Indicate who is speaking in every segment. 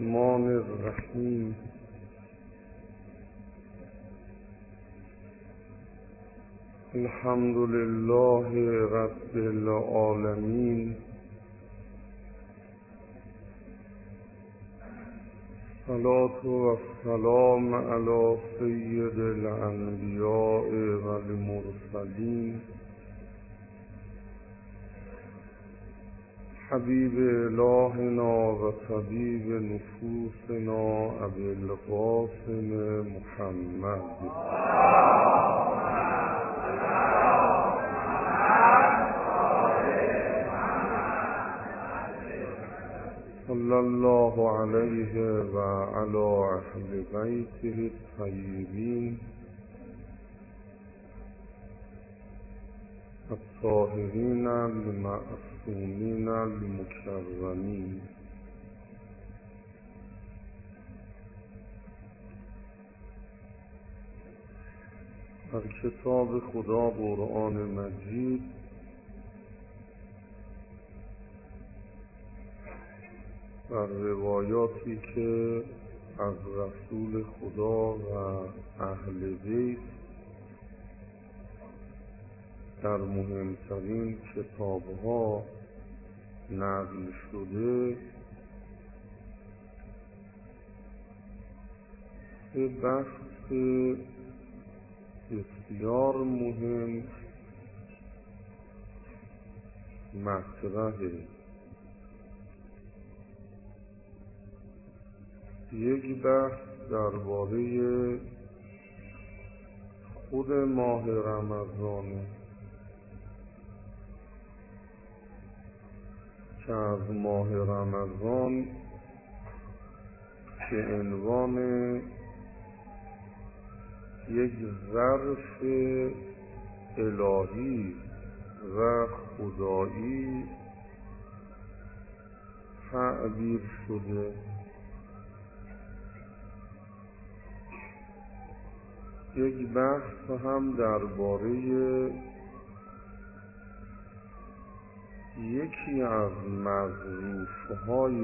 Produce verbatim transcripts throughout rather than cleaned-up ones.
Speaker 1: الرحمن الرحیم. الحمد لله رب العالمین. الصلاة والسلام علی سید الانبیاء والمرسلین حبیب الهنا و طبیب نفوسنا ابی القاسم محمد صلی الله علیه و علی اهل بیته الطیبین الطاهرین المعصومین المکرمین. در کتاب خدا قرآن مجید در روایاتی که از رسول خدا و اهل بیت در مهمترین کتاب‌ها نقل شده، سه بحث بسیار مهم مطرحه. یک بحث درباره خود ماه رمضانه که از ماه رمضان به عنوان یک ظرف الهی و خدایی تعبیر شده. یک بحث هم درباره یکی از مظروفهای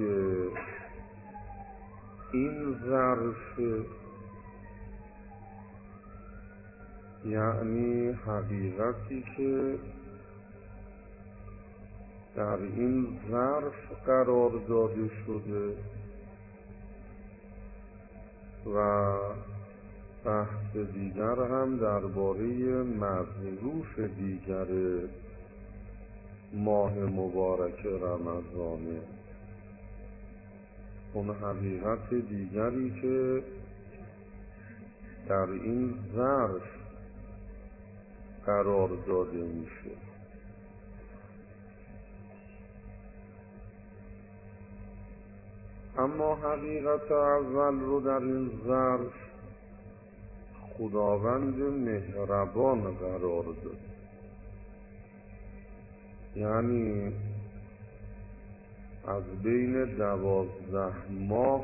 Speaker 1: این ظرف، یعنی حقیقتی که در این ظرف قرار داده شده و بحث دیگر هم درباره مظروف دیگر ماه مبارک رمضانه، اون حقیقت دیگری که در این ظرف قرار داده میشه. اما حقیقت اول رو در این ظرف خداوند مهربان قرار داد، یعنی از بین دوازده ماه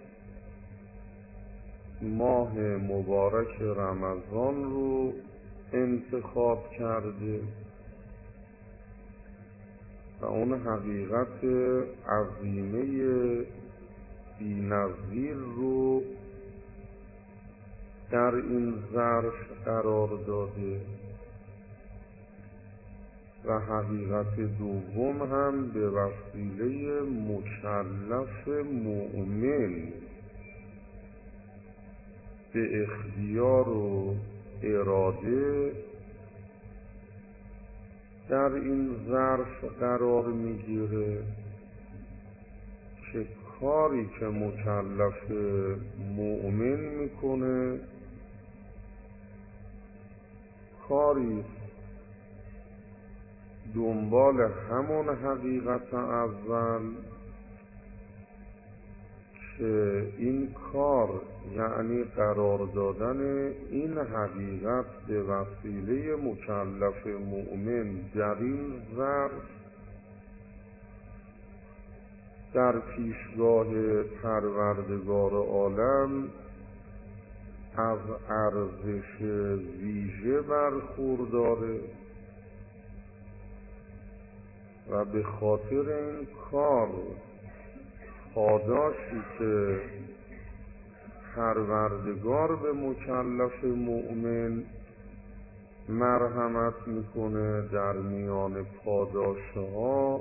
Speaker 1: ماه مبارک رمضان رو انتخاب کرده و اون حقیقت عظیمه بی‌نظیر رو در این ظرف قرار داده و حقیقت دوم هم به وسیله مکلف مؤمن به اختیار و اراده در این ظرف قرار میگیره که کاری که مکلف مؤمن میکنه کاری دنبال همون حقیقت اول که این کار، یعنی قرار دادن این حقیقت به وسیله مکلف مؤمن در این ظرف در پیشگاه پروردگار عالم از ارزش ویژه برخورداره و به خاطر این کار پاداشی که پروردگار به مکلف مؤمن مرحمت میکنه در میان پاداشها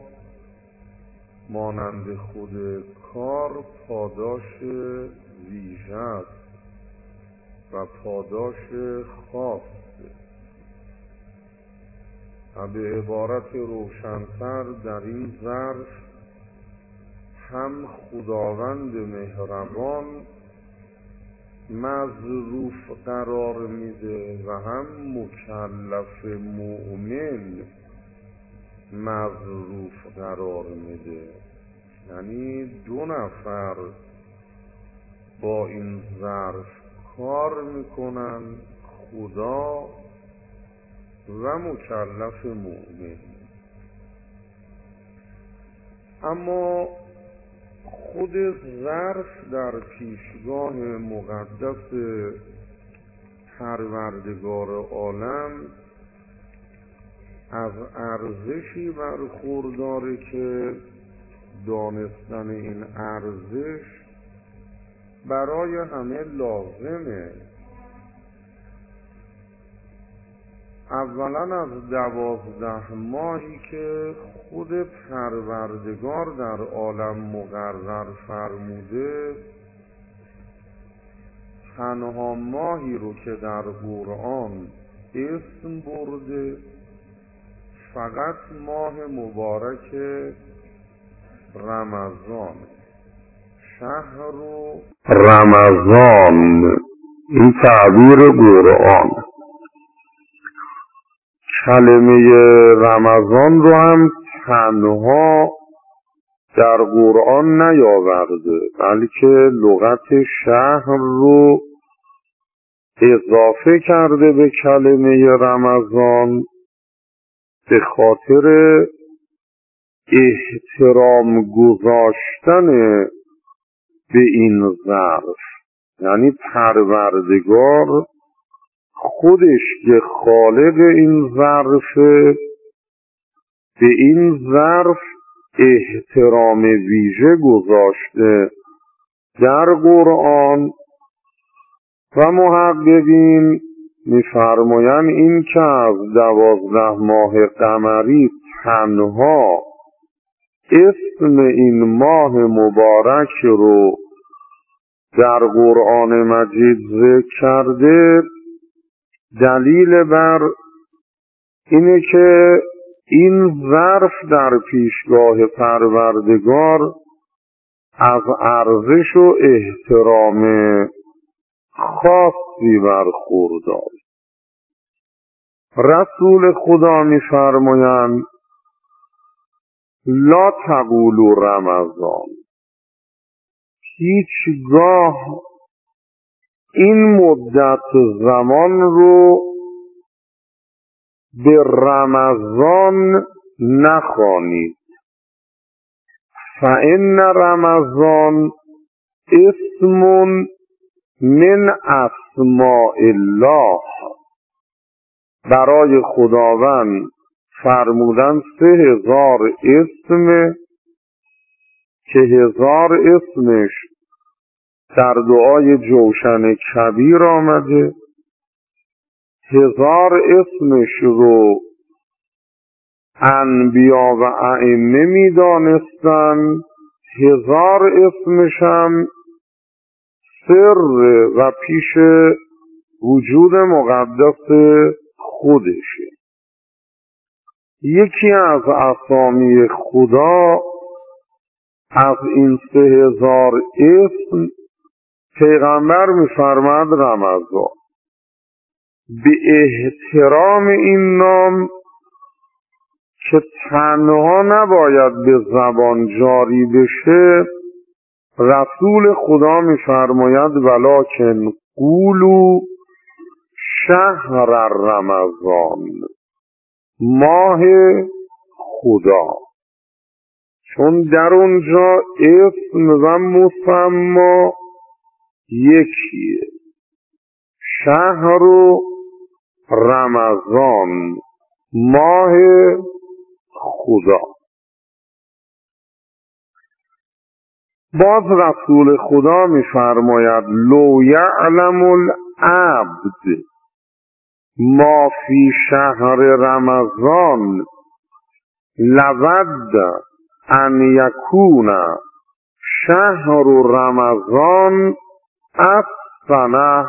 Speaker 1: مانند خود کار پاداش ویژه است و پاداش خاصه. و به عبارت روشن‌تر در این ظرف هم خداوند مهربان مظروف قرار میده و هم مکلف مؤمن مظروف قرار میده، یعنی دو نفر با این ظرف کار میکنن، خدا و مکلف مؤمن. اما خود ظرف در پیشگاه مقدس پروردگار عالم از ارزشی برخورداره که دانستن این ارزش برای همه لازمه. اولا از دوازده ماهی که خود پروردگار در عالم مقرر فرموده، تنها ماهی رو که در قرآن اسم برده فقط ماه مبارک رمضان، شهر و رمضان، این تعبیر قرآن. کلمه رمضان رو هم تنها در قرآن نیاورده، بلکه لغت شهر رو اضافه کرده به کلمه رمضان به خاطر احترام گذاشتن به این ظرف. یعنی پروردگار خودش که خالق این ظرفه به این ظرف احترام ویژه گذاشته در قرآن. و محققین می‌فرمایند این که از دوازده ماه قمری تنها اسم این ماه مبارک رو در قرآن مجید ذکر کرده، دلیل بر اینه که این ظرف در پیشگاه پروردگار از ارزش و احترام خاصی برخوردار. رسول خدا می‌فرمایند لا تقولوا رمضان، هیچگاه این مدت زمان رو به رمضان نخوانید. فإن رمضان اسم من اسماء الله. برای خداوند فرمودن سه هزار اسم که هزار اسمش در دعای جوشن کبیر آمده، هزار اسمش رو انبیا و ائمه می دانستن، هزار اسمش هم سر و پیش وجود مقدس خودشه. یکی از اسامی خدا از این سه هزار اسم پیغمبر می‌فرماد رمضان. به احترام این نام که تنها نباید به زبان جاری بشه، رسول خدا می‌فرماید ولکن قولوا شهر رمضان، ماه خدا. چون در اونجا اسم و مسما یکیه، شهر و رمضان، ماه خدا. باز رسول خدا می‌فرماید لو یعلم العبد ما فی شهر رمضان لود ان یکون شهر رمضان السنه.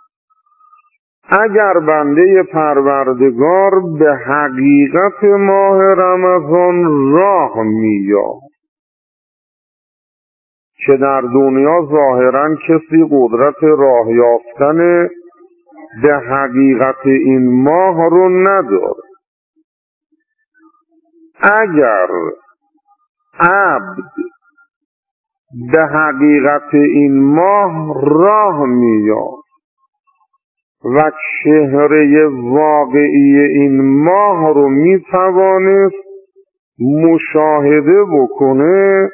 Speaker 1: اگر بنده پروردگار به حقیقت ماه رمضان راه می‌یافت که در دنیا ظاهراً کسی قدرت راه یافتن به حقیقت این ماه رو نداره، اگر عبد به حقیقت این ماه راه می‌یافت و چهره واقعی این ماه رو میتوانست مشاهده بکنه،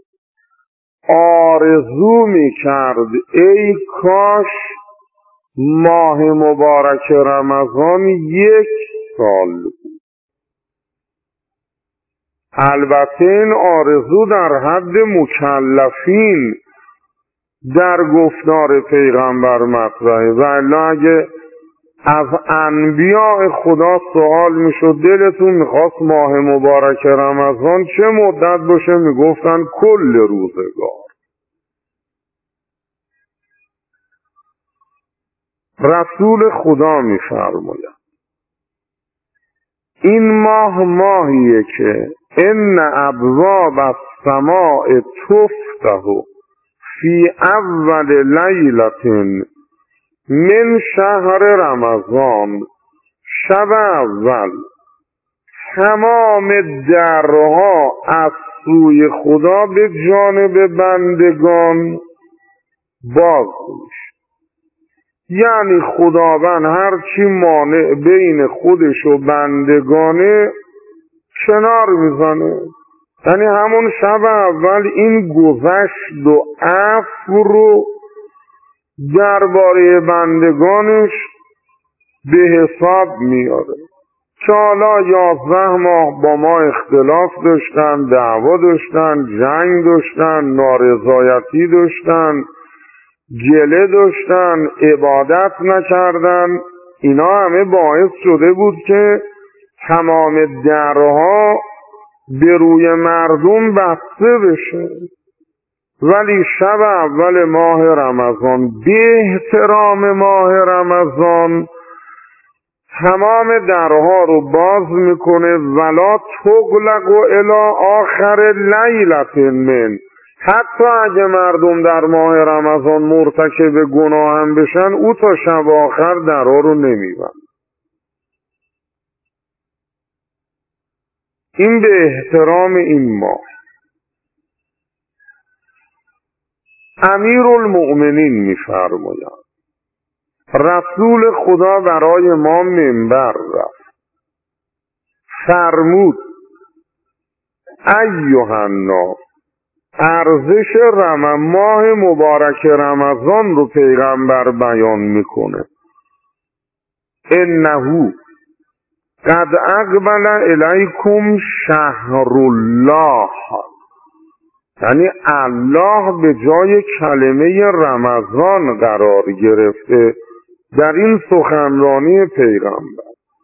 Speaker 1: آرزو میکرد ای کاش ماه مبارک رمضان یک سال بود. البته این آرزو در حد مکلفین در گفتار پیغمبر مطرحه، و الا اگه از انبیاء خدا سوال میشد دلتون میخواست ماه مبارک رمضان چه مدت باشه، میگفتن کل روزگار. رسول خدا میفرماید این ماه ماهیه که ان ابواب السماء تفتح فی اول لیلة من شهر رمضان. شب اول تمام درها از سوی خدا به جانب بندگان باز میشه، یعنی خداوند هرچی مانع بین خودش و بندگانه کنار میزنه. یعنی همون شب اول این گذشت و عفو رو درباره بندگانش به حساب میاره که حالا یازده ماه با ما اختلاف داشتن، دعوا داشتن، جنگ داشتن، نارضایتی داشتن، گله داشتن، عبادت نکردن، اینا همه باعث شده بود که تمام درها به روی مردم بسته بشه. ولی شب اول ماه رمضان به احترام ماه رمضان تمام درها رو باز میکنه، ولا تغلق الی آخر لیلة من. حتی اگه مردم در ماه رمضان مرتکب گناه هم بشن، او تا شب آخر درها رو نمیبند. این به احترام این ماه. امیرالمؤمنین میفرماید رسول خدا برای ما منبر رفت، فرمود ایها الناس، ارزش رم ماه مبارک رمضان رو پیغمبر بیان میکنه. انه قد اقبل الیکم شهر الله، یعنی الله به جای کلمه رمضان قرار گرفته در این سخنرانی پیغمبر.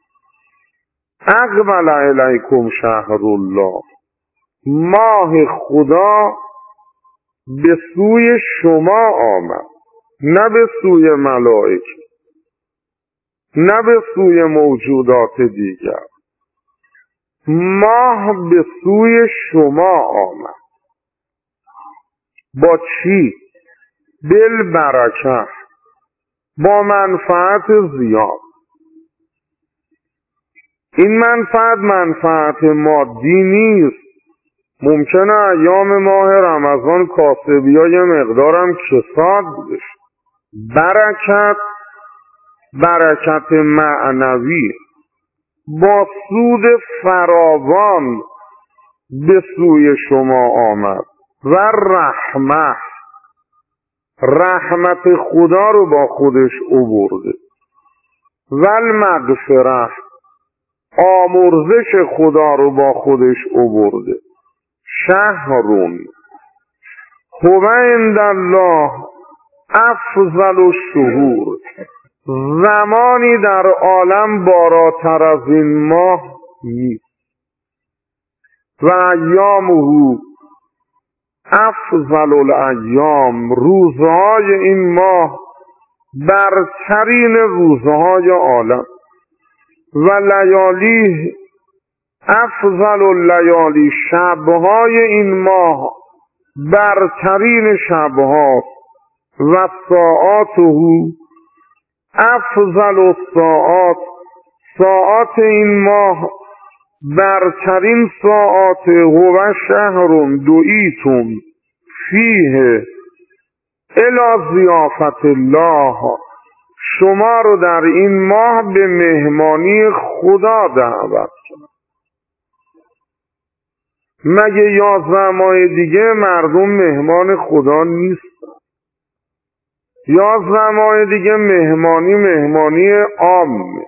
Speaker 1: اقبل الیکم شهر الله، ماه خدا به سوی شما آمد، نه به سوی ملائکه، نه به سوی موجودات دیگر. ماه به سوی شما آمد. با چی؟ بالبرکه، با منفعت زیاد. این منفعت منفعت مادی نیست. ممکنه ایام ماه رمضان کاسبی ها یه مقدارم کساد بشه. برکت برکت معنوی با سود فراوان به سوی شما آمد. و رحمت، رحمت خدا رو با خودش آورده. و المغفرت، آمرزش خدا رو با خودش آورده. شهرون، هو عند الله افضل الشهور، زمانی در عالم بالاتر از این ماه نیست. و ایامه افضل الایام، روزهای این ماه برترین روزهای عالم. و لیالی افضل اللیالی، شبهای این ماه برترین شبها. و ساعاته افضل الساعات، ساعات این ماه برترین ساعات. هو شهر دعیتم فیه الی ضیافت الله، شما رو در این ماه به مهمانی خدا دعوت کنم. مگه یازده ماه دیگه مردم مهمان خدا نیستن؟ یازده ماه دیگه مهمانی مهمانی عامه،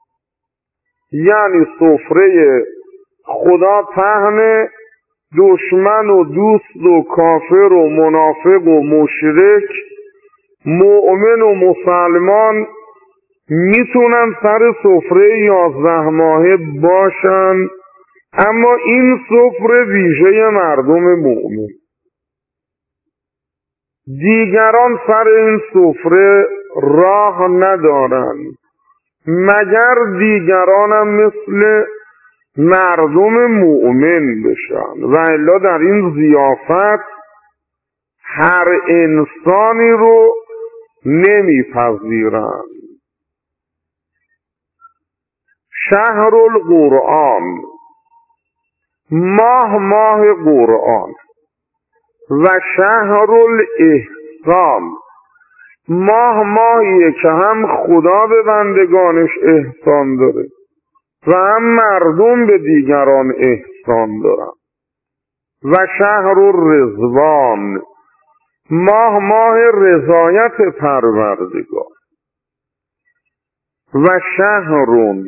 Speaker 1: یعنی سفره خدا پهن، دشمن و دوست و کافر و منافق و مشرک، مؤمن و مسلمان میتونن سر سفره یازده ماهه باشن، اما این سفره ویژه مردم مؤمن. دیگران سر این سفره راه ندارن مگر دیگرانم مثل مردم مؤمن بشن، و الا در این ضیافت هر انسانی رو نمیپذیرن. شهر القرآن، ماه ماه قرآن. و شهر الاحسان، ماه ماهیه که هم خدا به بندگانش احسان داره و هم مردم به دیگران احسان دارن. و شهر الرضوان، ماه ماه رضایت پروردگار. و شهرون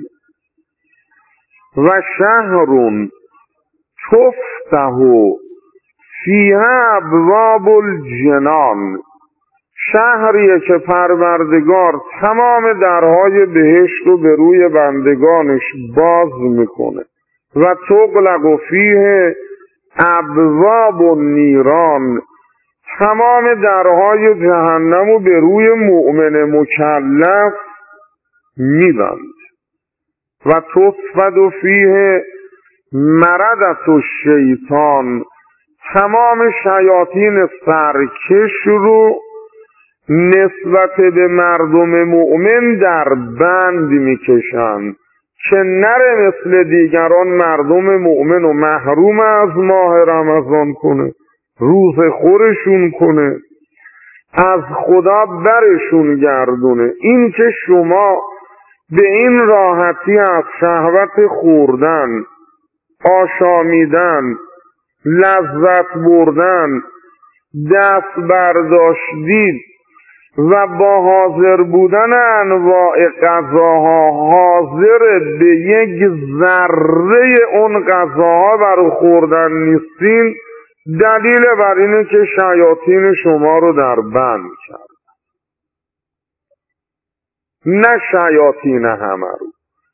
Speaker 1: و شهرون تفتح فیها ابواب الجنان، شهریه که پروردگار تمام درهای بهشت رو به روی بندگانش باز میکنه. و تغلق فیه ابواب النیران، تمام درهای جهنم رو به روی مؤمن مکلف میبند. و تصفد فیه مردت الشیطان، تمام شیاطین سرکش رو نسبت به مردم مؤمن در بند میکشن که نره مثل دیگران مردم مؤمن و محروم از ماه رمضان کنه، روز خورشون کنه، از خدا برشون گردونه. این که شما به این راحتی از شهوت خوردن، آشامیدن، لذت بردن دست برداشتید و با حاضر بودن انواع غذاها حاضر به یک ذره اون غذاها برای خوردن نیستین، دلیل بر اینه که شیاطین شما رو در بند کرد. نه شیاطین همه رو،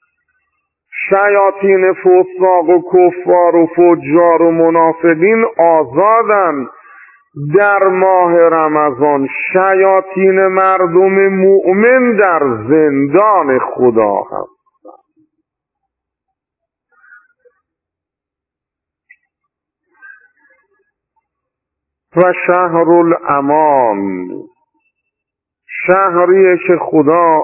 Speaker 1: شیاطین فساق و کفار و فجار و منافقین آزادن در ماه رمضان، شیاطین مردم مؤمن در زندان خدا هستند. و شهر الامان، شهریه که خدا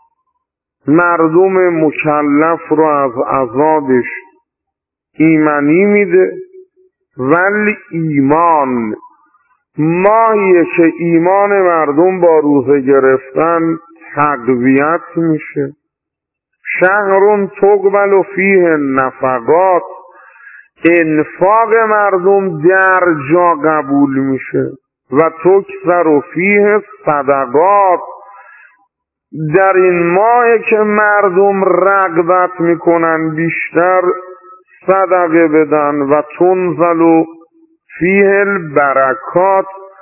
Speaker 1: مردم مکلف رو از عذابش ایمنی میده. ولی ایمان، ماهیه که ایمان مردم با روزه گرفتن تقویت میشه. شهرون تقبل فیه نفقات، انفاق مردم در جا قبول میشه. و تکثر فیه صدقات، در این ماه که مردم رغبت میکنن بیشتر صدقه بدن. و تنزل فیه البرکات،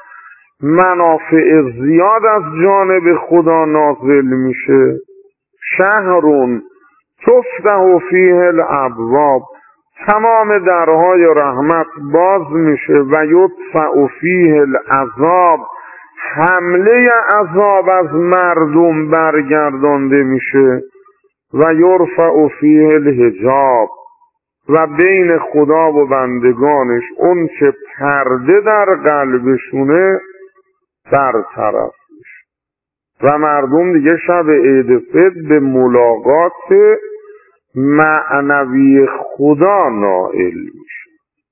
Speaker 1: منافع زیاد از جانب خدا نازل میشه. شهرون تفتح فیه الابواب، تمام درهای رحمت باز میشه. و یدفع فیه العذاب، حمله عذاب از مردم برگردانده میشه. و یرفع فیه الحجاب، و بین خدا و بندگانش اون چه پرده در قلبشونه برطرف میشه و مردم دیگه شب عید فطر به ملاقات معنوی خدا نائل میشه.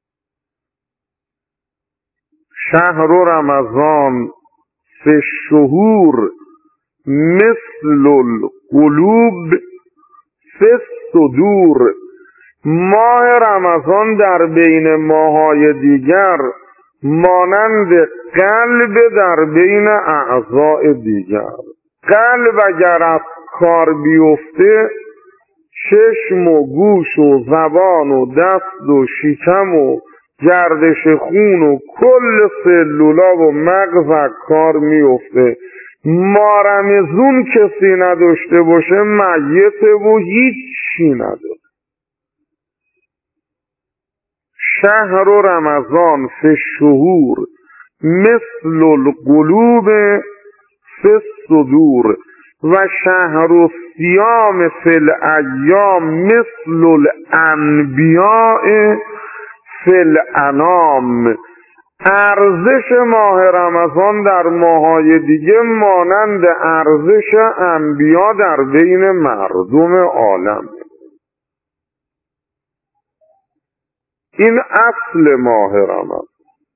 Speaker 1: شهر رمضان فی الشهور مثل القلوب فی الصدور، ماه رمضان در بین ماهای دیگر مانند قلب در بین اعضاء دیگر. قلب اگر از کار بیفته، چشم و گوش و زبان و دست و شکم و گردش خون و کل سلولا و مغز از کار میفته. ما رمضان کسی نداشته باشه میته و هیچی نداره. شهر رمضان فی الشهور مثل القلوب فی الصدور، و شهر الصیام فی الایام مثل الانبیاء فی الانام. ارزش ماه رمضان در ماهای دیگه مانند ارزش انبیا در بین مردم عالم. این اصل ماه رمضان.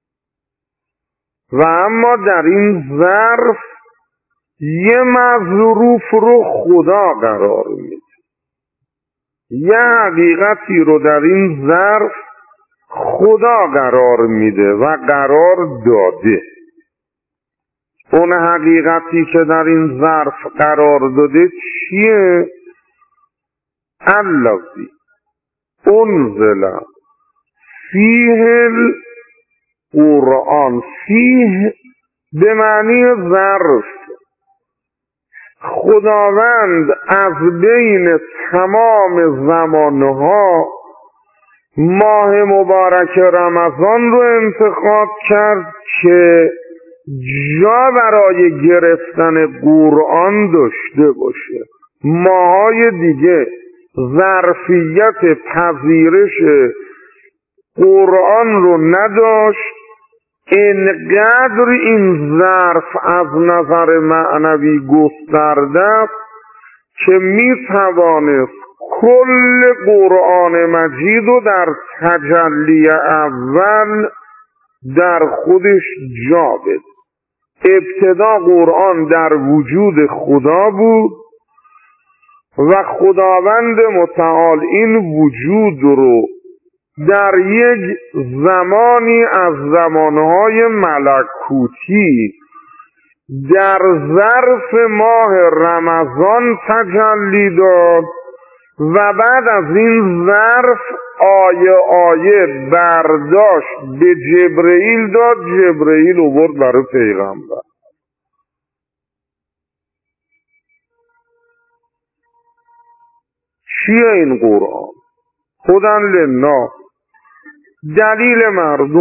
Speaker 1: و اما در این ظرف یه مظروف رو خدا قرار میده، یه حقیقتی رو در این ظرف خدا قرار میده و قرار داده. اون حقیقتی که در این ظرف قرار داده چیه؟ الذی انزل فیه القرآن. فیه به معنی ظرف. خداوند از بین تمام زمانها ماه مبارک رمضان رو انتخاب کرد که جا برای گرفتن قرآن داشته باشه. ماهای دیگه ظرفیت پذیرش قرآن رو نداشت. اینقدر این ظرف از نظر معنوی گسترده که می توانست کل قرآن مجید رو در تجلی اول در خودش جا بده. ابتدا قرآن در وجود خدا بود و خداوند متعال این وجود رو در یک زمانی از زمانهای ملکوتی در ظرف ماه رمضان تجلی داد و بعد از این ظرف آیه آیه برداشت به جبرئیل داد. جبرئیل آورد برای پیغمبر. چیه این قرآن؟ هدی للناس، دلیل مردم،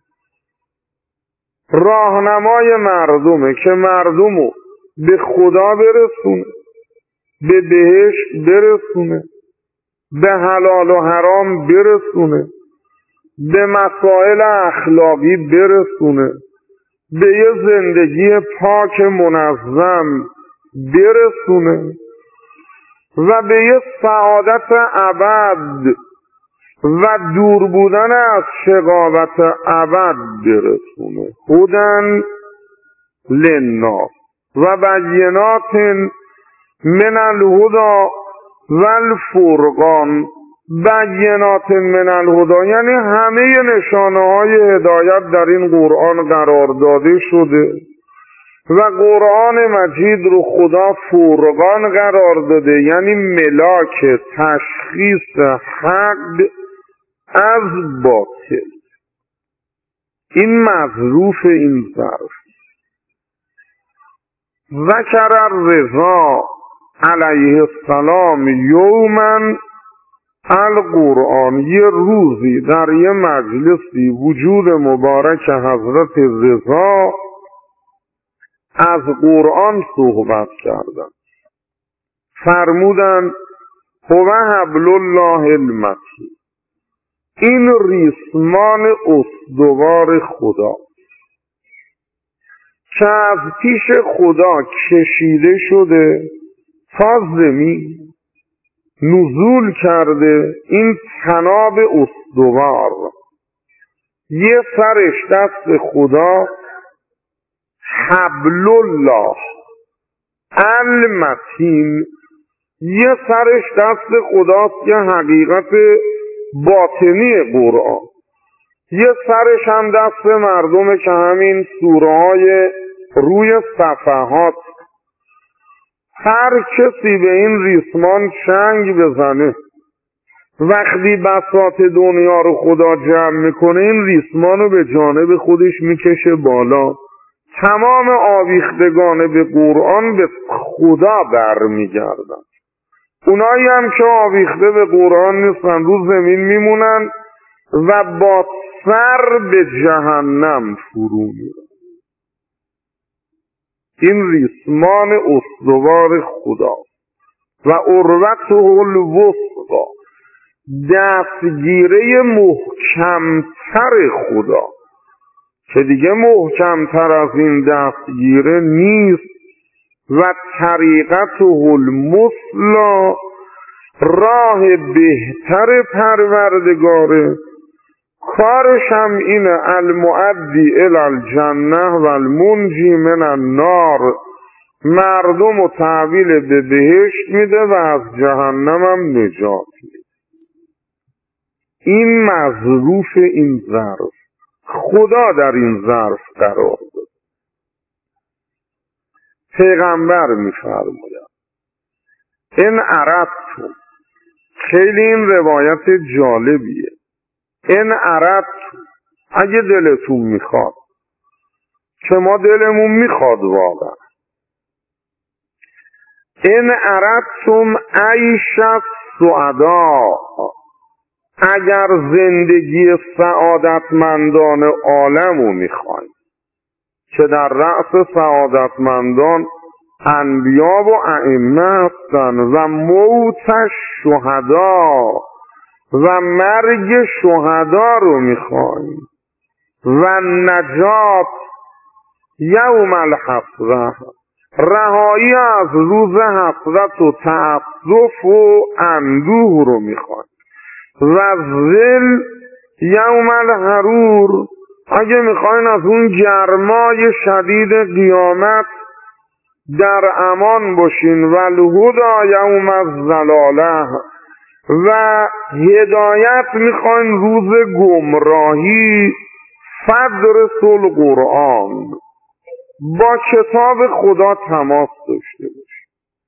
Speaker 1: راهنمای مردمه که مردمو به خدا برسونه، به بهشت برسونه، به حلال و حرام برسونه، به مسائل اخلاقی برسونه، به یه زندگی پاک منظم برسونه و به یه سعادت ابد و دور بودن از شقاوت ابد برسونه. هدی للناس و بینات من الهدی و الفرقان. بینات من الهدی یعنی همه نشانه های هدایت در این قرآن قرار داده شده و قرآن مجید رو خدا فرقان قرار داده، یعنی ملاک تشخیص حق از باطل. این مظروف این ظرف. ذکر الرضا علیه السلام یومن القرآن، یه روزی در یه مجلسی وجود مبارک حضرت رضا از قرآن صحبت کردن، فرمودن هو حبل الله المتین، این ریسمان استوار خدا که از پیش خدا کشیده شده تا زمین نزول کرده، این تناب استوار، یه سرش دست خدا، حبل الله المتین، یه سرش دست خداست که حقیقت باطنی قرآن، یه سرش هم دست مردمه که همین سوره های روی صفحات. هر کسی به این ریسمان چنگ بزنه، وقتی بساط دنیا رو خدا جمع میکنه این ریسمان رو به جانب خودش میکشه بالا، تمام آویختگان به قرآن به خدا برمیگردن. اونایی هم که آویخته به قرآن نیستن رو زمین میمونن و با سر به جهنم فرو میرن. این ریسمان استوار خدا و عروته الوثقی، دستگیره محکمتر خدا که دیگه محکمتر از این دستگیره نیست، و طریقته المثلی، راه بهتر پروردگاره، کارش هم اینه المؤدی الی الجنه و المنجی من النار، مردم و تحویل به بهشت میده و از جهنم هم نجات میده. این مظروف این ظرف، خدا در این ظرف قرار داد. پیغمبر میفرماید این عرفتم، خیلی این روایت جالبیه، این عرفتم، اگه دلتون میخواد، که ما دلمون میخواد واقعا، این عرفتم عیش السعداء، اگر زندگی سعادتمندان عالم رو میخوایم که در رأس سعادتمندان انبیا و ائمه هستن، و موت شهدا و مرگ شهدا رو میخوایم، و نجات یوم الحسرة، رهایی از روز حسرت و تأسف و اندوه رو میخوایم، و ظل یوم الحرور، اگه میخواین از اون گرمای شدید قیامت در امان باشین، و الهدی یوم الضلاله، و هدایت میخواین روز گمراهی، فدرس القرآن، با کتاب خدا تماس داشته باشین.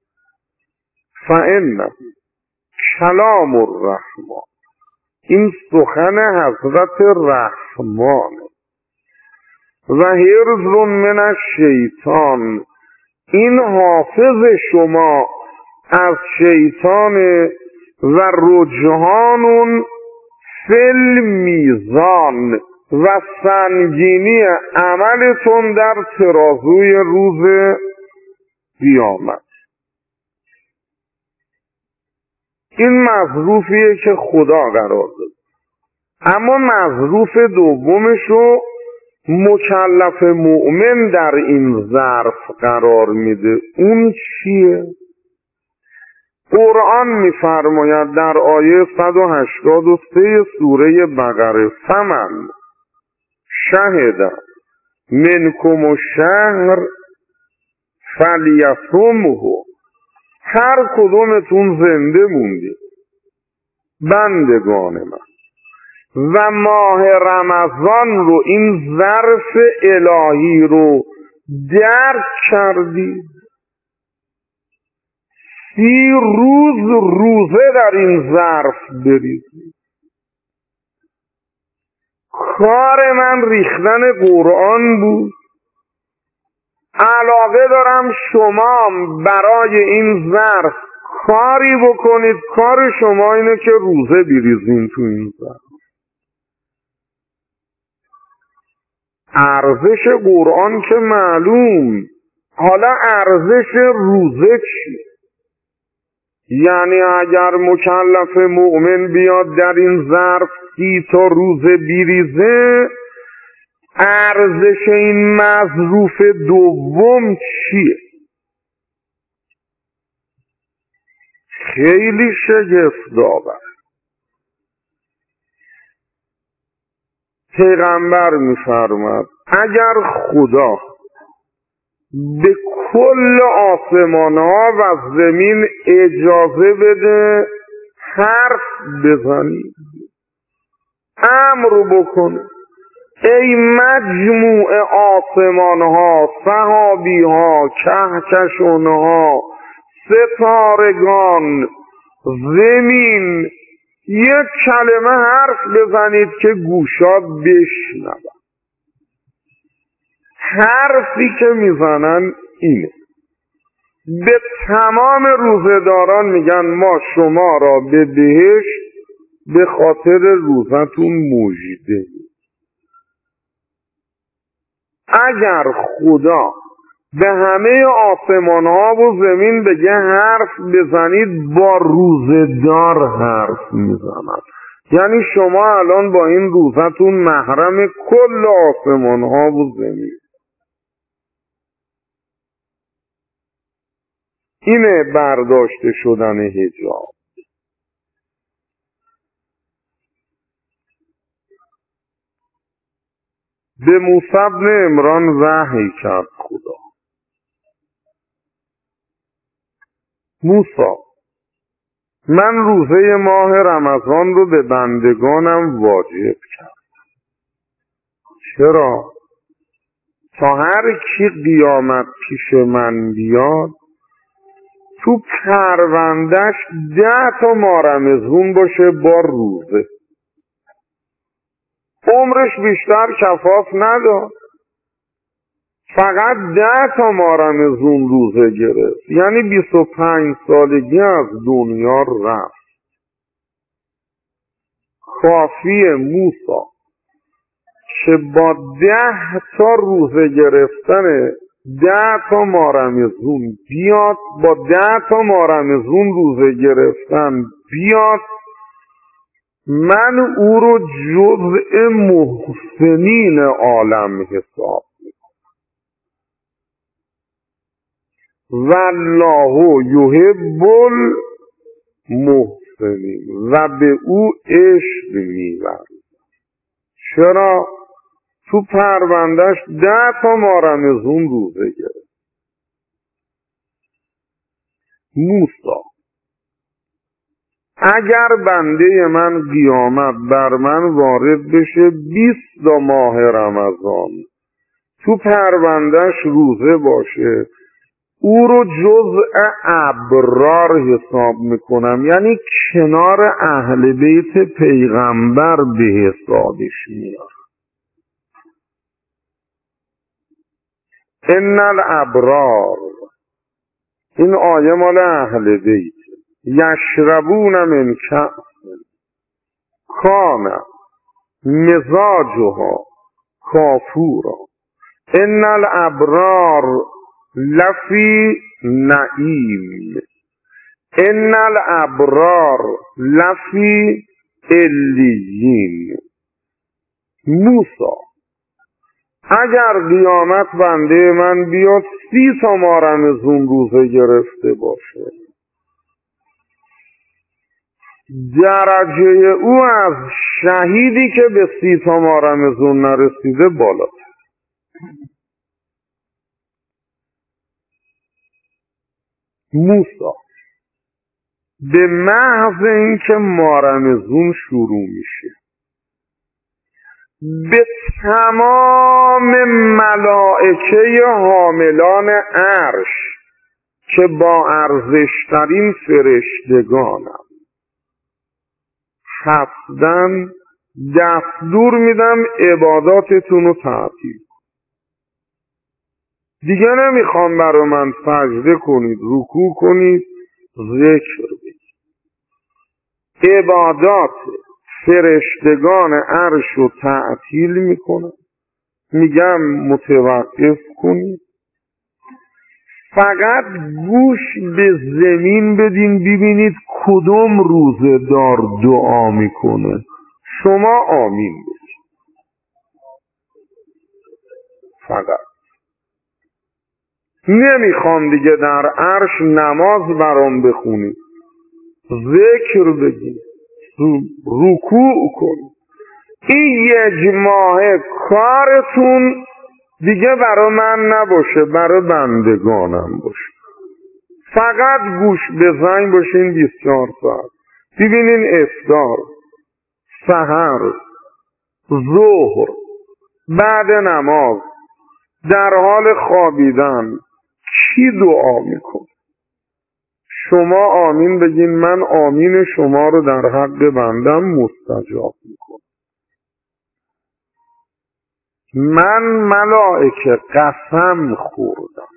Speaker 1: فإنه کلام الرحمن، این سخن حضرت رحمان، و حرز من الشیطان، این حافظ شما از شیطان، و رجحان فی میزان، و سنگینی عملتون در ترازوی روز قیامت. این مظروفیه که خدا قرار داد. اما مظروف دومشو مکلف مؤمن در این ظرف قرار میده. اون چیه؟ قرآن میفرماید در آیه صد و هشتاد و سه سوره بقره: فمن شهد منکم الشهر فلیصمه، هر کدومتون زنده موندید بندگان من و ماه رمضان رو، این ظرف الهی رو درک کردید، سی روز روزه در این ظرف برید. کار من ریختن قرآن بود، علاقه دارم شما برای این ظرف کاری بکنید، کار شما اینه که روزه بریزین تو این ظرف. ارزش قرآن که معلوم، حالا ارزش روزه چی؟ یعنی اگر مکلف مؤمن بیاد در این ظرف سی تا روزه بریزه، ارزش این مظروف دوم چیه؟ خیلی شگفت آور. پیغمبر می‌فرماد اگر خدا به کل آسمان‌ها و زمین اجازه بده حرف بزنید، امر بکنه، ای مجموع آسمان‌ها، سحابی‌ها، کهکشان‌ها، ستارگان، زمین، یک کلمه حرف بزنید که گوشات بشنون. حرفی که میزنن اینه. به تمام روزه‌داران میگن ما شما را به بهشت به خاطر روزتون مژده. اگر خدا به همه آسمان ها و زمین بگه حرف بزنید، با روزه‌دار حرف میزنن. یعنی شما الان با این روزتون محرم کل آسمان ها و زمین. اینه برداشته شدن حجاب. به موسی بن عمران وحی کرد خدا. موسی، من روزه ماه رمضان رو به بندگانم واجب کردم. چرا؟ تا هر کی قیامت پیش من بیاد تو پروندهش ده تا مارمزون باشه با روزه. عمرش بیشتر کفاف نداد، فقط ده تا مارمزون روزه گرفت، یعنی بیست و پنج سالگی از دنیا رفت. کافی موسی که با ده تا روزه گرفتن ده تا مارمزون بیاد، با ده تا مارمزون روزه گرفتن بیاد، من او رو جزء محسنین عالم حساب میکنم. والله یحب المحسنین، و به او عشق می‌ورزم. چرا؟ تو پروندهش ده تا مارمزون روزه گرفت. موسی، اگر بنده من قیامت بر من وارد بشه بیست تا ماه رمضان تو پروندهش روزه باشه، او رو جزء ابرار حساب میکنم، یعنی کنار اهل بیت پیغمبر به حسابش میارم. ان الابرار، این آیه مال اهل بیت، یشربون من کأس کان مزاجها کافورا ان الابرار لفی نعیم ان الابرار لفی علیین. موسی، اگر قیامت بنده من بیاد سی تا مارمزون روزه گرفته باشه، درجه او از شهیدی که به سی تا مارمزون نرسیده بالا. موسی به محض اینکه مارمزون شروع میشه به تمام ملائکه حاملان عرش که با ارزشترین فرشتگانم هستن دستور میدم عباداتتون رو تعطیل. دیگه نمیخوام برای من سجده کنید، رکوع کنید، ذکر بگید. عبادات فرشتگان عرش رو تعطیل میکنن، میگم متوقف کنید، فقط گوش به زمین بدین ببینید کدوم روزه دار دعا میکنه، شما آمین بگید. فقط نمیخوام دیگه در عرش نماز برام بخونید، ذکر بگید، رکوع کنید. این یک ماه کارتون دیگه برای من نباشه، برای بندگانم باشه. فقط گوش بزنگ باشین بیست و چهار ساعت. ببینین افطار، سحر، ظهر، بعد نماز، در حال خوابیدن کی دعا میکنه؟ شما آمین بگین، من آمین شما رو در حق بندم مستجاب میکنم. من ملائکه قسم خوردم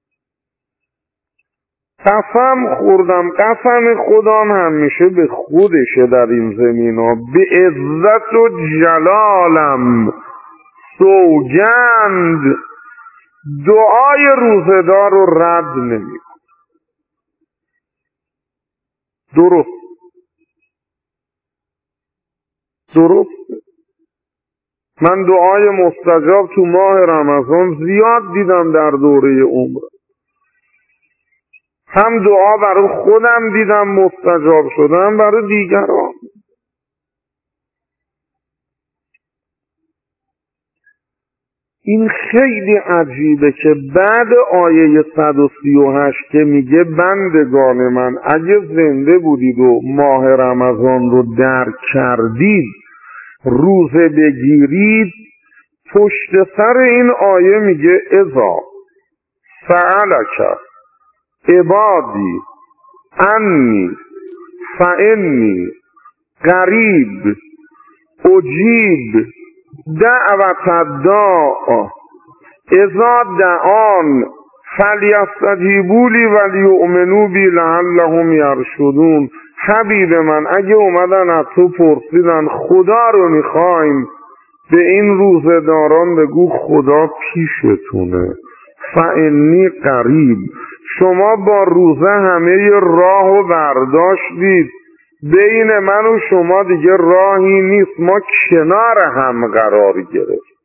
Speaker 1: قسم خوردم قسم خدام همیشه به خودشه در این زمین ها، به عزت و جلالم سوگند دعای روزدار رو رد نمی کن. درست درست من دعای مستجاب تو ماه رمضان زیاد دیدم در دوره عمر، هم دعا برای خودم دیدم مستجاب شدم، برای دیگران. این خیلی عجیبه که بعد آیه صد و سی و هشت که میگه بندگان من اگه زنده بودید و ماه رمضان رو درک کردید روزه بگیرید، پشت سر این آیه میگه اذا سألک عبادی انی فانی قریب اجیب دعوت الداع اذا دعان فلیستجیبوا لی ولیؤمنوا بی لعلهم یرشدون. حبیب من اگه اومدن از تو پرسیدن خدا رو میخوایم، به این روزه‌داران بگو خدا پیشتونه، فانی قریب. شما با روزه همه راه و برداشتید، بین من و شما دیگه راهی نیست، ما کنار هم قرار گرفت.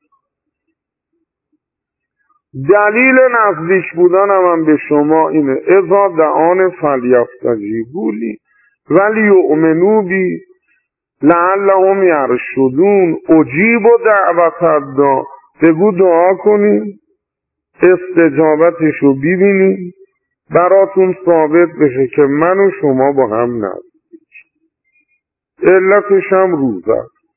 Speaker 1: دلیل نزدیک بودن هم به شما اینه اذا دعان فلیستجیبوا لی ولیؤمنوا بی لعلهم یرشدون. اجیب و دعوت الداع، بگو دعا کنین استجابتشو ببینین، براتون ثابت بشه که من و شما با هم نزدیک. علتش هم روزه.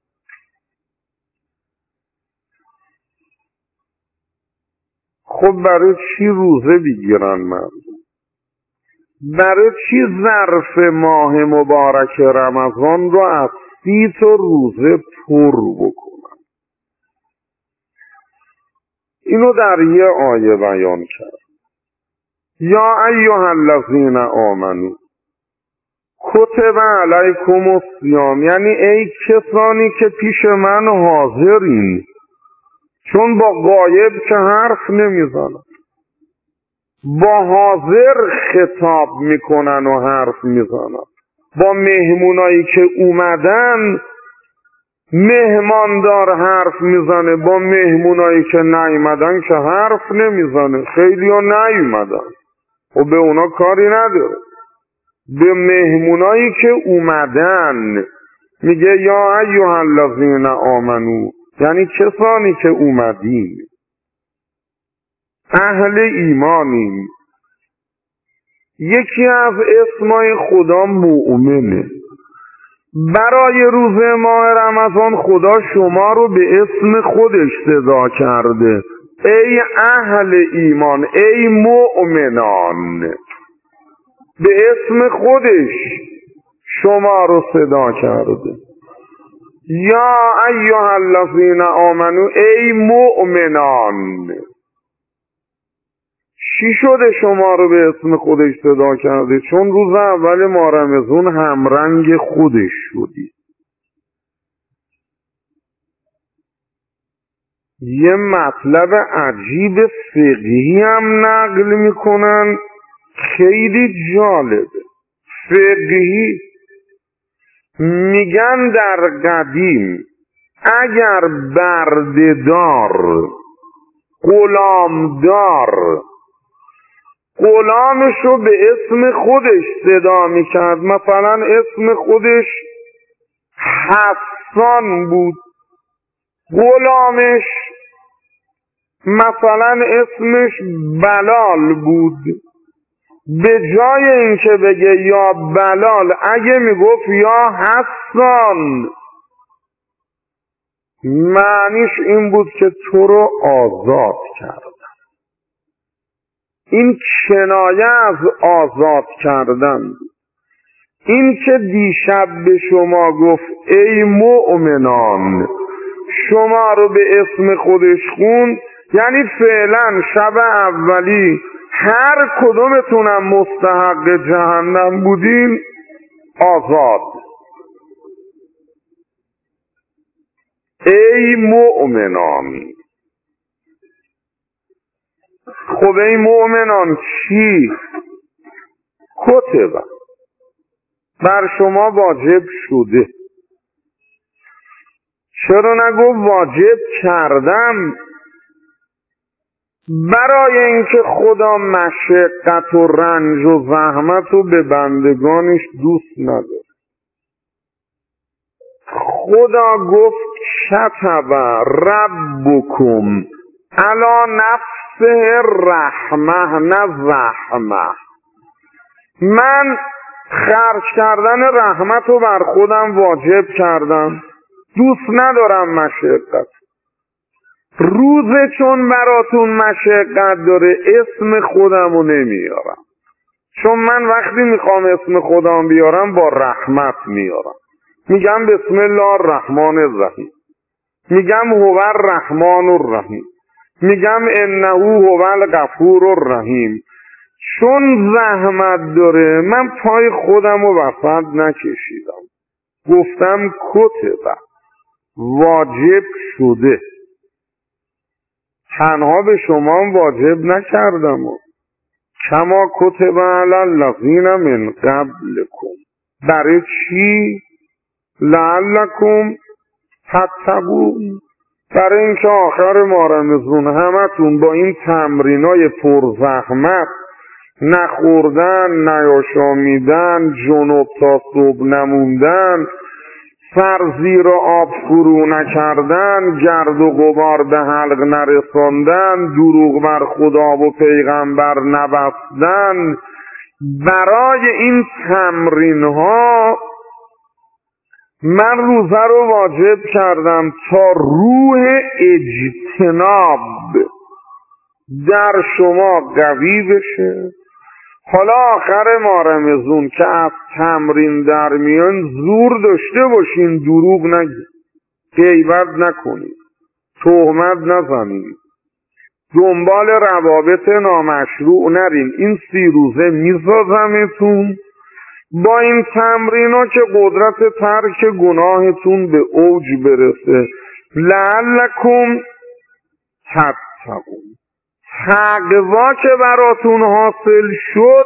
Speaker 1: خب برای چی روزه بگیرن مردم؟ برای چی ظرف ماه مبارک رمضان رو از سی تا روزه پر بکنن؟ اینو در یه آیه بیان کرد. یا ایها الذین آمنو کتب علیکم الصیام، یعنی ای کسانی که پیش من حاضرین، چون با غایب که حرف نمیزنن، با حاضر خطاب میکنن و حرف میزنن. با مهمونایی که اومدن مهماندار حرف میزنه، با مهمونایی که نیومدن که حرف نمیزنه. خیلی ها نیومدن و به اونا کاری نداره. به مهمونایی که اومدن میگه یا ایها الذین آمنو، یعنی کسانی که اومدین، اهل ایمانین. یکی از اسمای خدا مؤمنه. برای روز ماه رمضان خدا شما رو به اسم خودش صدا کرده، ای اهل ایمان، ای مؤمنان. به اسم خودش شما رو صدا کرده. یا ایها الذین آمنو، ای مؤمنان. چی شده شما رو به اسم خودش صدا کرده؟ چون روز اول ماه رمضان همرنگ خودش شدی. یه مطلب عجیب فقهی هم نقل میکنن، خیلی جالبه. فقهی میگن در قدیم اگر بردهدار غلامدار غلامشو به اسم خودش صدا میکرد، مثلا اسم خودش حسان بود، غلامش مثلا اسمش بلال بود، به جای اینکه بگه یا بلال اگه میگفت یا حسان، معنیش این بود که تو رو آزاد کردم. این کنایه از آزاد کردن بود. این که دیشب به شما گفت ای مؤمنان، شما رو به اسم خودش خوند، یعنی فعلا شب اولی هر کدومتونم مستحق جهنم بودین آزاد. ای مؤمنان. خب ای مؤمنان چی؟ کتبه بر شما واجب شده. چرا نگو واجب کردم؟ برای اینکه خدا مشقت و رنج و زحمت رو به بندگانش دوست نداره. خدا گفت کتب ربکم علی نفسه رحمه نه زحمه. من خرج کردن رحمت رو بر خودم واجب کردم، دوست ندارم مشقت. روزه چون براتون مشقت داره اسم خودم رو نمیارم، چون من وقتی میخوام اسم خودم بیارم با رحمت میارم. میگم بسم الله الرحمن الرحیم، میگم هو الرحمن الرحیم، میگم انه هو الغفور الرحیم. چون زحمت داره من پای خودم رو وسط نکشیدم، گفتم کتبه واجب شده. تنها به شما واجب نکردم، کما کتب علی الذین من قبلکم. برای چی؟ لعلکم تتقون. برای اینکه آخر ماه رمضان همتون با این تمرینای پرزحمت، نخوردن، نیاشامیدن، جنوب تا صبح نموندن، سر زیر آب فرو نکردن، گرد و غبار به حلق نرساندن، دروغ بر خدا و پیغمبر نبستن، برای این تمرین ها من روزه رو واجب کردم تا روح اجتناب در شما قوی بشه. حالا آخر ماه رمضان که از تمرین در میان زور داشته باشین، دروغ نگید، غیبت نکنید، تهمت نزنید، دنبال روابط نامشروع نرین. این سی روزه میسازمتون. با این تمرین ها که قدرت ترک گناهتون به اوج برسه. لعلکم تتقون. تقوا که براتون حاصل شد،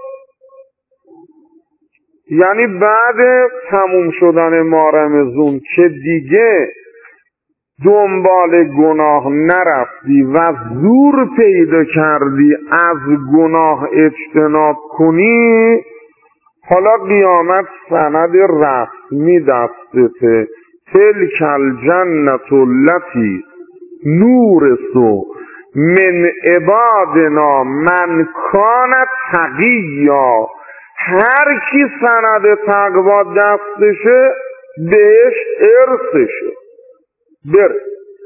Speaker 1: یعنی بعد تموم شدن ماه رمضان که دیگه دنبال گناه نرفتی و زور پیدا کردی از گناه اجتناب کنی، حالا قیامت سند رسمی دستته. تلک الجنة التي نورث من عبادنا من کان تقیا. هر کی سند تقوا دستشه بهش ارثشه بره،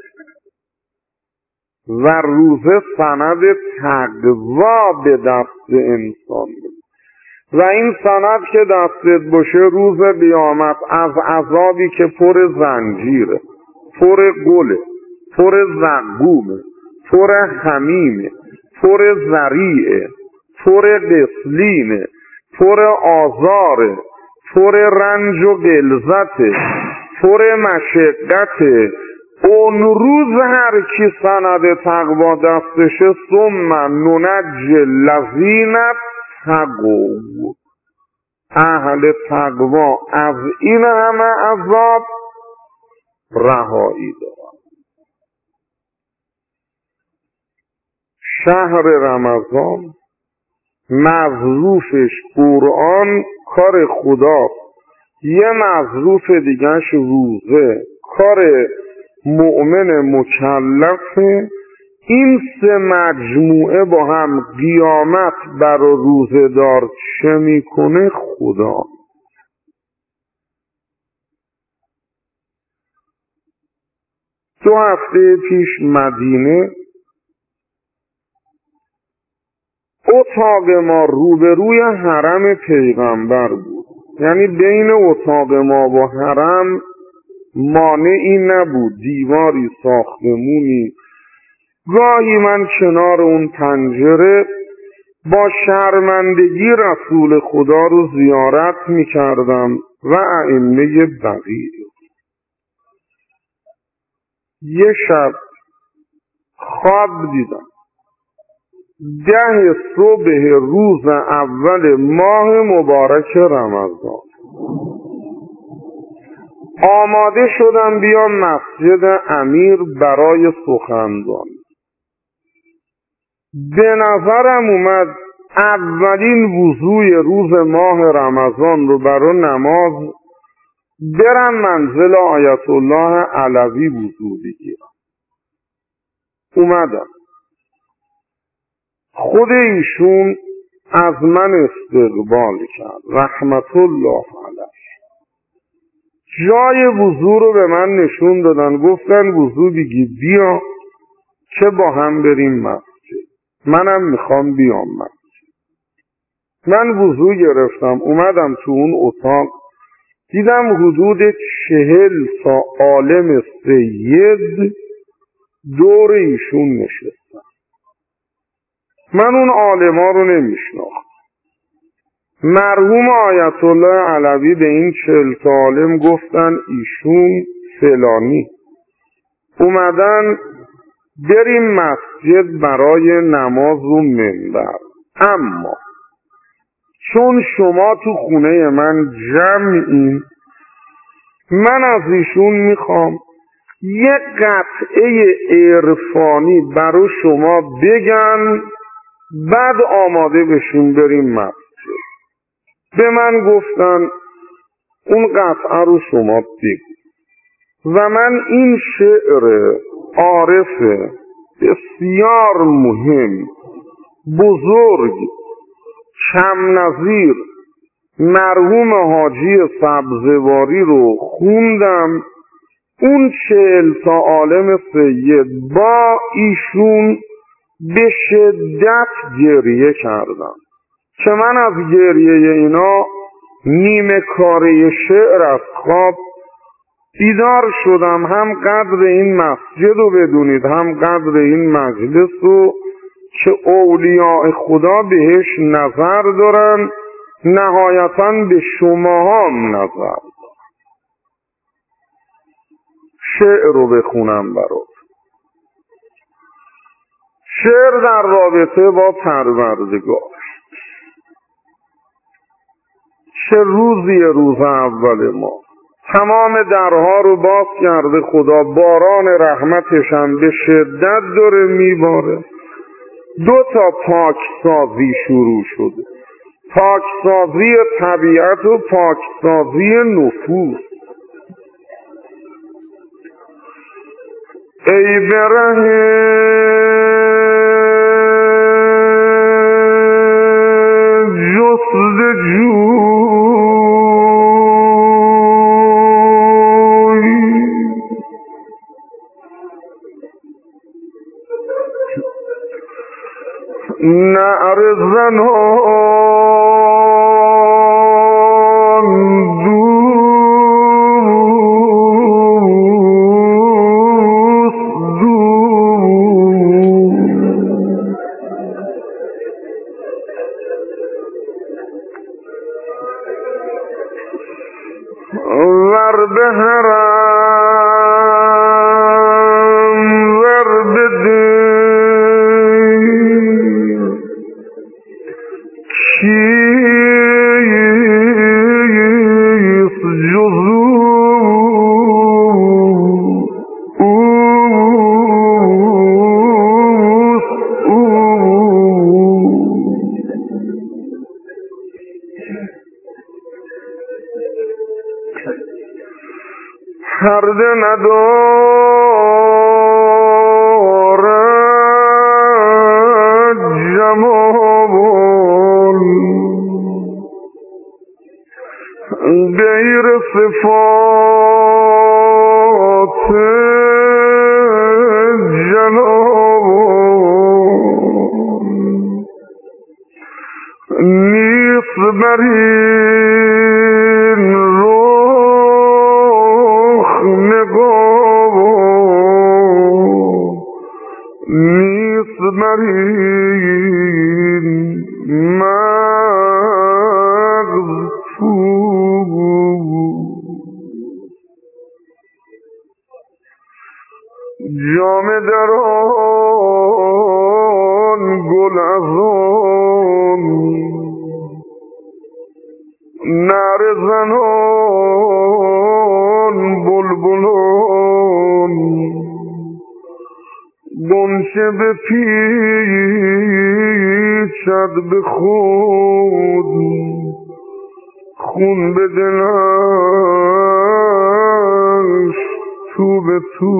Speaker 1: و روزه سند تقوا به دست انسان بره. و این سند که دستت باشه روز قیامت از عذابی که پر زنجیره، پر گله، پر زقومه، پر حمیمه، پر ذریعه، پر قسلینه، پر آزاره، پر رنج و غلظته، پر مشقته. اون روز هر کی سند تقوا دستشه ثم ننجی الذین اتقوا، اهل تقوا از این همه عذاب رهایی دارن. شهر رمضان مظروفش قرآن کار خدا، یه مظروف دیگهش روزه کار مؤمن مکلفه. این سه مجموعه با هم قیامت برا روزه دار چه میکنه؟ خدا. دو هفته پیش مدینه اتاق ما روبروی حرم پیغمبر بود، یعنی بین اتاق ما و حرم مانعی نبود، دیواری ساختمونی. گاهی من کنار اون پنجره با شرمندگی رسول خدا رو زیارت میکردم و ائمه بقیه. یه شب خواب دیدم ده صبح روز اول ماه مبارک رمضان آماده شدم بیام مسجد امیر برای سخنرانی. به نظرم اومد اولین وضوی روز ماه رمضان رو برای نماز برم منزل آیت الله علوی وضو بگیرم. اومدم، خود ایشون از من استقبال کرد رحمت الله علیه. جای وضو رو به من نشون دادن، گفتن وضو بگیر بیا که با هم بریم مسجد. منم میخوام بیام مسجد. من وضو گرفتم اومدم تو اون اتاق، دیدم حدود چهل تا عالم سید دور ایشون نشستن. من اون عالما رو نمیشناختم. مرحوم آیت الله علوی به این چهل تا عالم گفتن ایشون فلانی اومدن بریم مسجد برای نماز و منبر، اما چون شما تو خونه من جمعین من از ایشون میخوام یک قطعه عرفانی برای شما بگن بعد آماده بشین بریم مسجد. به من گفتن اون قطعه رو شما بگو و من این شعر عارف بسیار مهم بزرگ کم نظیر مرحوم حاجی سبزواری رو خوندم. اون چهل تا عالم سید با ایشون به شدت گریه کردم که من از گریه اینا نیمه کاره شعر از خواب بیدار شدم. هم قدر این مسجد رو بدونید هم قدر این مجلس رو که اولیاء خدا بهش نظر دارن، نهایتاً به شما هم نظر دارن. شعر رو بخونم برات. شعر در رابطه با پروردگار. چه روزی روز اول ما، تمام درها رو باز کرده خدا، باران رحمتش هم به شدت داره میباره. دو تا پاکسازی شروع شده، پاکسازی طبیعت و پاکسازی نفوس. ای بره نعر زنان دوست دوست ور به حرم ور به دین کیست جز پرده ندارد جمال غیر صفات جلال نیست بر این نیست بر این مغز جامه در آن گل از آن نعره زنان بلبلان غنچه بپیچد به خود خون به دلش تو به تو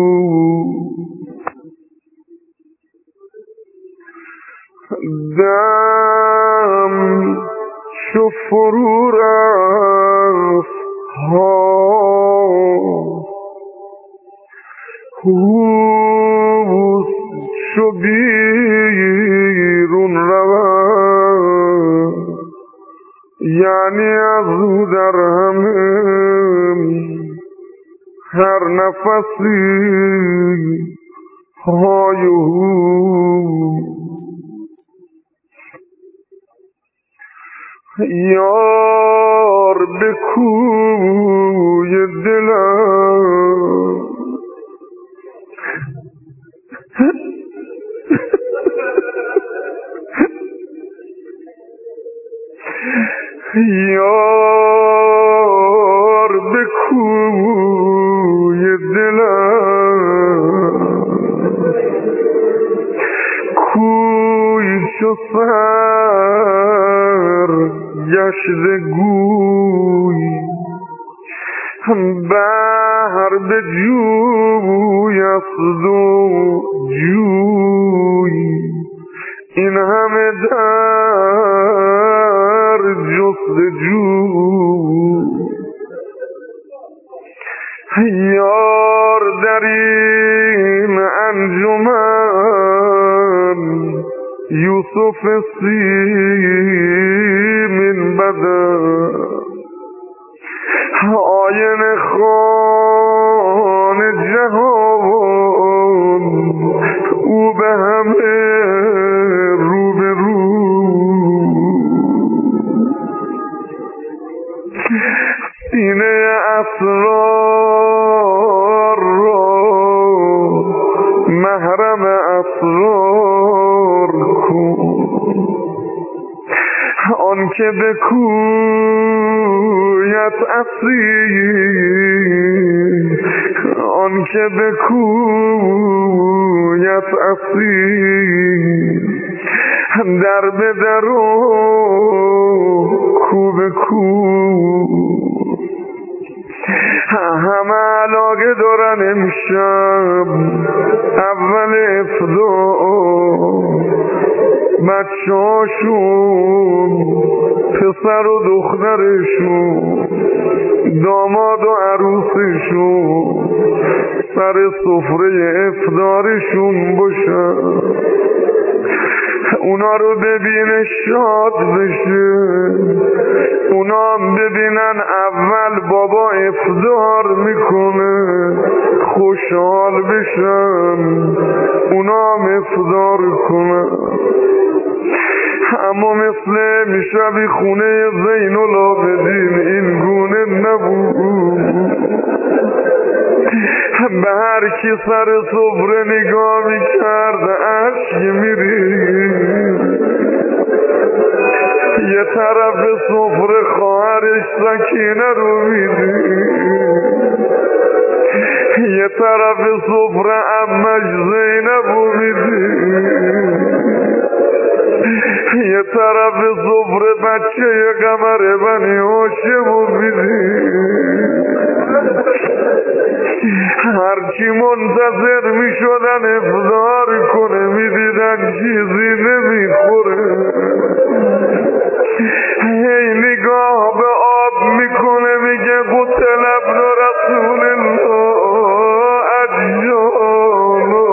Speaker 1: دم چو فرو رفت ها چو بیرون رود یعنی از او در همه هر نفسی های او یار به کوی دلم یار به کوی دلم کوی چو سر گشته گوی بحر به جوی است و جوی این همه در جستجو یار در این انجمن یوسف سیمین بدن آینه خوان جهان او به همه رو به رو سینه اسرار را محرم اسرار کن آن که به کویت اسیر آن که به کویت اسیر در به در و کو به کو همه علاقه دارن امشب اول افطار بچه هاشون پسر و دخترشون داماد و عروسشون سر سفره افطارشون باشن اونا رو ببینه شاد بشه اونا هم ببینن اول بابا افطار میکنه خوشحال بشن اونا هم افطار کنن اما مثل میشبی خونه زین العابدین این گونه نبود. به هر کی سر سفره نگاه میکرد اشک میرید. یه طرف سفره خواهرش سکینه رو میدید، یه طرف سفره عمش زینب رو میدید، یه طرف سفره بچه قمر بنی هاشم رو میدید. هرچی منتظر می شدن افطار کنه می دیدن چیزی نمی خوره. هی نگاه به آب می کنه میگه قتل ابن رسول الله اجانو.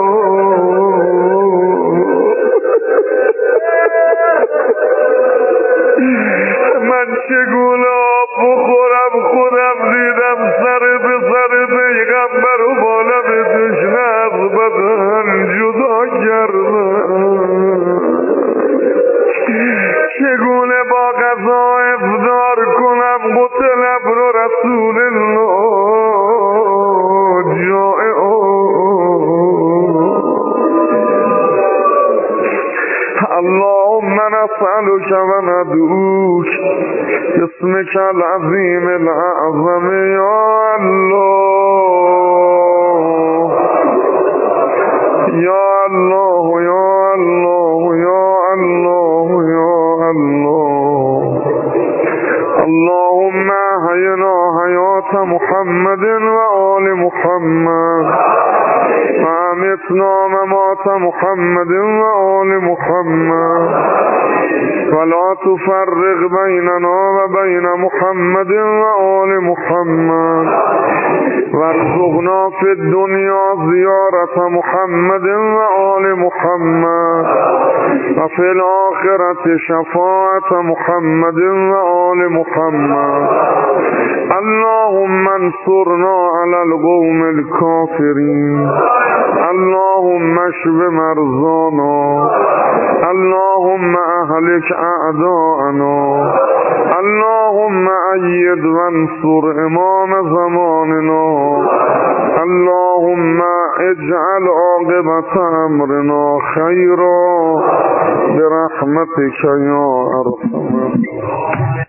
Speaker 1: من چگونه آب بخورم خودم دیدم سر به سر پیغمبر و بالا به دشنه از بدن جدا کردم. چگونه با غذا افطار کنم قتل ابن رسول الله جائع. اللهم نسألك وندعوك باسمك العظيم الأعظم يا الله يا الله يا الله يا الله يا الله. اللهم أحينا حياة محمد وآل محمد وأمتنا ممات محمد وآل محمد ولا تفرق بيننا وبين محمد وآل محمد وارزقنا في الدنيا زيارة محمد وآل محمد وفي الآخرة شفاعة محمد وآل محمد. اللهم انصرنا على القوم الكافرين. اللهم اشف مرضانا. اللهم اهلك اعداءنا. اللهم ايد وانصر امام زماننا. اللهم اجعل عاقبة امرنا خيرا برحمتك يا ارحم.